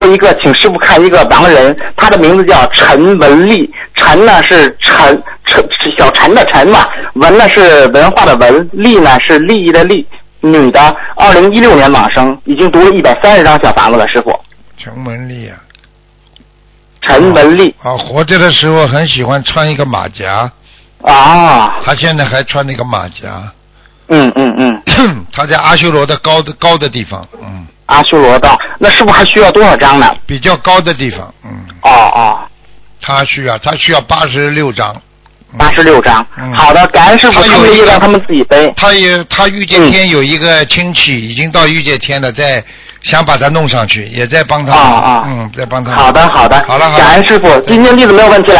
傅请师傅看一个亡人，他的名字叫陈文丽，陈呢是小陈的陈嘛，文呢是文化的文，丽呢是利益的利，女的，2016年往生，已经读了130张小房子了，师傅。 陈文丽啊。 陈文丽。 活着的时候很喜欢穿一个马甲。他现在还穿那个马甲。他在阿修罗的高的地方。 阿修罗道，那是不是还需要多少张呢？ 比较高的地方。他需要86张。 86张。好的，感恩师傅，他们也让他们自己背。 他御界天有一个亲戚已经到御界天了，想把他弄上去，也在帮他。在帮他。 好的，感恩师傅，今天弟子没有问题了。